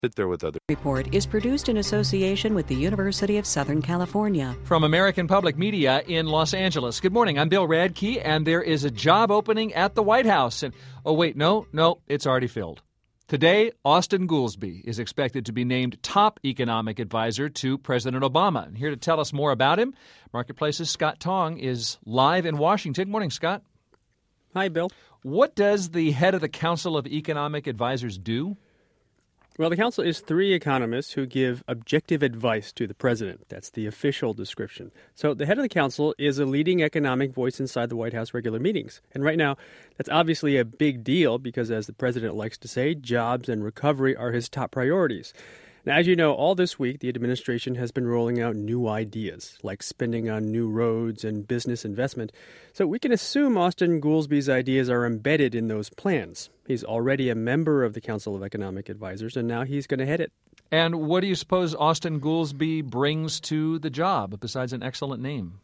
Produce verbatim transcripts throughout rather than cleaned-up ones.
sit there with other. Report is produced in association with the University of Southern California. From American Public Media in Los Angeles. Good morning. I'm Bill Radke, and there is a job opening at the White House. And oh, wait, no, no, it's already filled. Today, Austan Goolsbee is expected to be named top economic advisor to President Obama. And here to tell us more about him, Marketplace's Scott Tong is live in Washington. Good morning, Scott. Hi, Bill. What does the head of the Council of Economic Advisors do? Well, the council is three economists who give objective advice to the president. That's the official description. So the head of the council is a leading economic voice inside the White House regular meetings. And right now, that's obviously a big deal because, as the president likes to say, jobs and recovery are his top priorities. Now, as you know, all this week, the administration has been rolling out new ideas, like spending on new roads and business investment. So we can assume Austan Goolsbee's ideas are embedded in those plans. He's already a member of the Council of Economic Advisors, and now he's going to head it. And what do you suppose Austan Goolsbee brings to the job, besides an excellent name?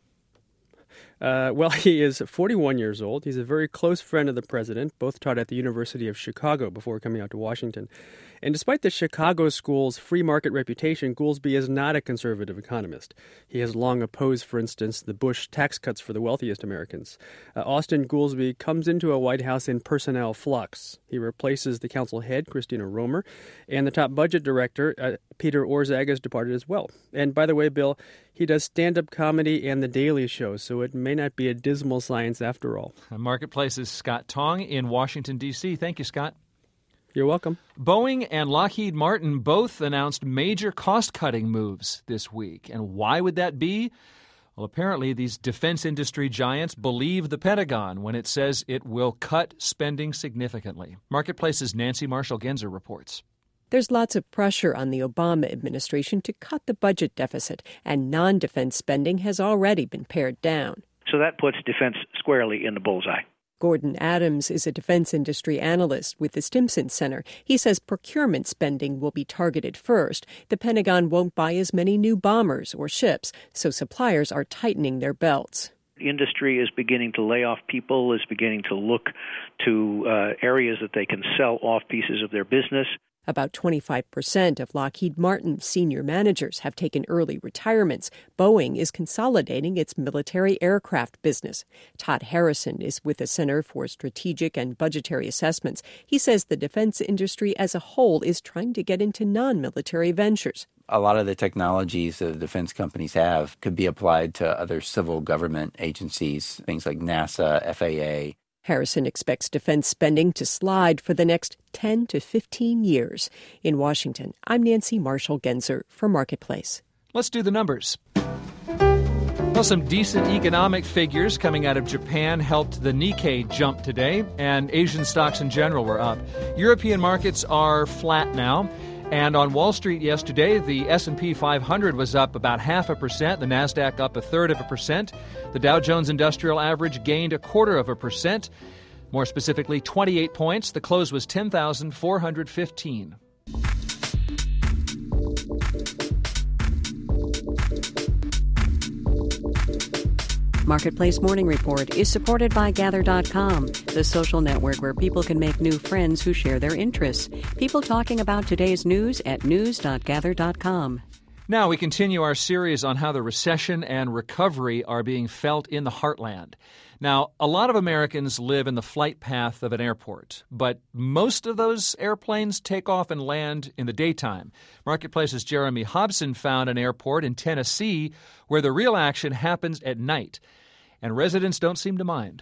Uh, well, he is forty-one years old. He's a very close friend of the president, both taught at the University of Chicago before coming out to Washington. And despite the Chicago school's free market reputation, Goolsbee is not a conservative economist. He has long opposed, for instance, the Bush tax cuts for the wealthiest Americans. Uh, Austan Goolsbee comes into a White House in personnel flux. He replaces the council head, Christina Romer, and the top budget director, uh, Peter Orszag, has departed as well. And by the way, Bill, he does stand-up comedy and The Daily Show, so it may not be a dismal science after all. Marketplace's Scott Tong in Washington, D C Thank you, Scott. You're welcome. Boeing and Lockheed Martin both announced major cost-cutting moves this week. And why would that be? Well, apparently these defense industry giants believe the Pentagon when it says it will cut spending significantly. Marketplace's Nancy Marshall-Genzer reports. There's lots of pressure on the Obama administration to cut the budget deficit, and non-defense spending has already been pared down. So that puts defense squarely in the bullseye. Gordon Adams is a defense industry analyst with the Stimson Center. He says procurement spending will be targeted first. The Pentagon won't buy as many new bombers or ships, so suppliers are tightening their belts. Industry is beginning to lay off people, is beginning to look to uh, areas that they can sell off pieces of their business. About twenty-five percent of Lockheed Martin's senior managers have taken early retirements. Boeing is consolidating its military aircraft business. Todd Harrison is with the Center for Strategic and Budgetary Assessments. He says the defense industry as a whole is trying to get into non-military ventures. A lot of the technologies that the defense companies have could be applied to other civil government agencies, things like NASA, F A A. Harrison expects defense spending to slide for the next ten to fifteen years. In Washington, I'm Nancy Marshall-Genzer for Marketplace. Let's do the numbers. Well, some decent economic figures coming out of Japan helped the Nikkei jump today, and Asian stocks in general were up. European markets are flat now. And on Wall Street yesterday, the S and P five hundred was up about half a percent, the NASDAQ up a third of a percent. The Dow Jones Industrial Average gained a quarter of a percent, more specifically twenty-eight points. The close was ten thousand four hundred fifteen. Marketplace Morning Report is supported by Gather dot com, the social network where people can make new friends who share their interests. People talking about today's news at news dot gather dot com. Now we continue our series on how the recession and recovery are being felt in the heartland. Now, a lot of Americans live in the flight path of an airport, but most of those airplanes take off and land in the daytime. Marketplace's Jeremy Hobson found an airport in Tennessee where the real action happens at night, and residents don't seem to mind.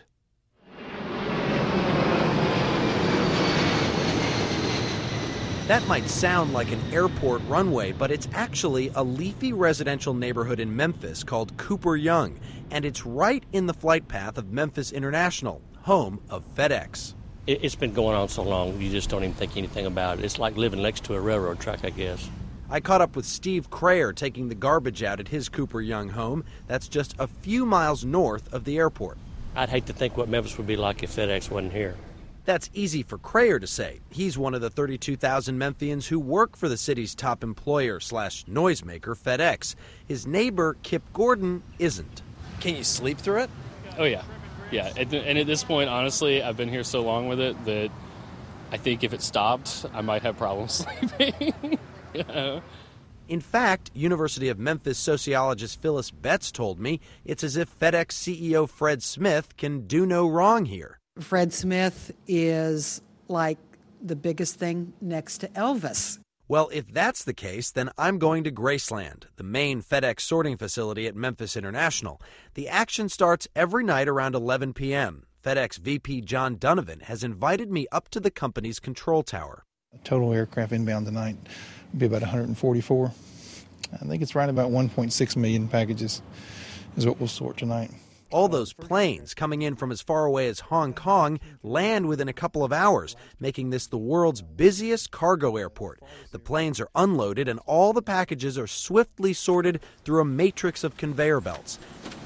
That might sound like an airport runway, but it's actually a leafy residential neighborhood in Memphis called Cooper Young, and it's right in the flight path of Memphis International, home of FedEx. It's been going on so long, you just don't even think anything about it. It's like living next to a railroad track, I guess. I caught up with Steve Crayer taking the garbage out at his Cooper Young home. That's just a few miles north of the airport. I'd hate to think what Memphis would be like if FedEx wasn't here. That's easy for Crayer to say. He's one of the thirty-two thousand Memphians who work for the city's top employer slash noisemaker, FedEx. His neighbor, Kip Gordon, isn't. Can you sleep through it? Oh, yeah. Yeah. And at this point, honestly, I've been here so long with it that I think if it stopped, I might have problems sleeping. In fact, University of Memphis sociologist Phyllis Betts told me it's as if FedEx C E O Fred Smith can do no wrong here. Fred Smith is like the biggest thing next to Elvis. Well, if that's the case, then I'm going to Graceland, the main FedEx sorting facility at Memphis International. The action starts every night around eleven p.m. FedEx V P John Donovan has invited me up to the company's control tower. Total aircraft inbound tonight will be about one hundred forty-four. I think it's right about one point six million packages is what we'll sort tonight. All those planes coming in from as far away as Hong Kong land within a couple of hours, making this the world's busiest cargo airport. The planes are unloaded and all the packages are swiftly sorted through a matrix of conveyor belts.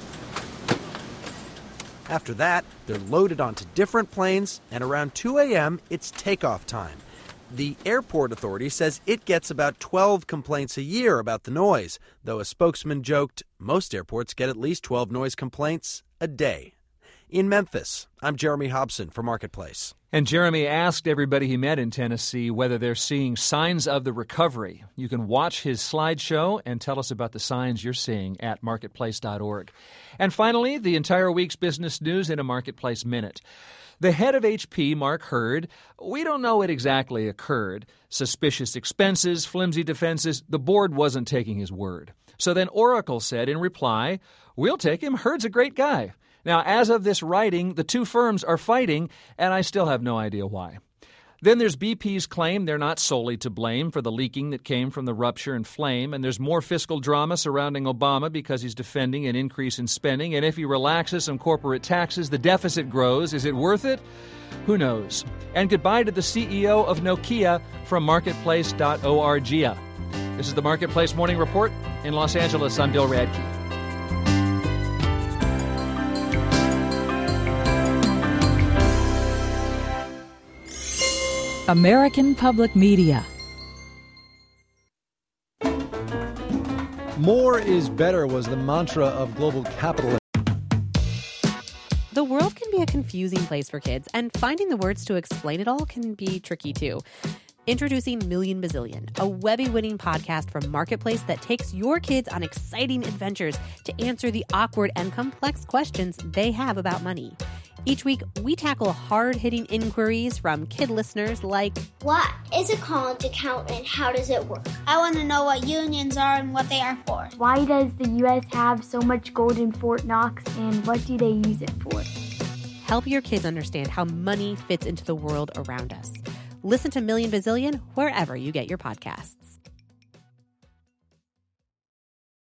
After that, they're loaded onto different planes, and around two a.m., it's takeoff time. The airport authority says it gets about twelve complaints a year about the noise, though a spokesman joked most airports get at least twelve noise complaints a day. In Memphis, I'm Jeremy Hobson for Marketplace. And Jeremy asked everybody he met in Tennessee whether they're seeing signs of the recovery. You can watch his slideshow and tell us about the signs you're seeing at marketplace dot org. And finally, the entire week's business news in a Marketplace Minute. The head of H P, Mark Hurd, we don't know what exactly occurred. Suspicious expenses, flimsy defenses, the board wasn't taking his word. So then Oracle said in reply, we'll take him, Hurd's a great guy. Now, as of this writing, the two firms are fighting, and I still have no idea why. Then there's B P's claim they're not solely to blame for the leaking that came from the rupture and flame, and there's more fiscal drama surrounding Obama because he's defending an increase in spending, and if he relaxes some corporate taxes, the deficit grows. Is it worth it? Who knows? And goodbye to the C E O of Nokia from marketplace dot org. This is the Marketplace Morning Report in Los Angeles. I'm Bill Radke. American Public Media. More is better was the mantra of global capitalism. The world can be a confusing place for kids, and finding the words to explain it all can be tricky too. Introducing Million Bazillion, a Webby-winning podcast from Marketplace that takes your kids on exciting adventures to answer the awkward and complex questions they have about money. Each week, we tackle hard-hitting inquiries from kid listeners like, what is a college account and how does it work? I want to know what unions are and what they are for. Why does the U S have so much gold in Fort Knox and what do they use it for? Help your kids understand how money fits into the world around us. Listen to Million Bazillion wherever you get your podcasts.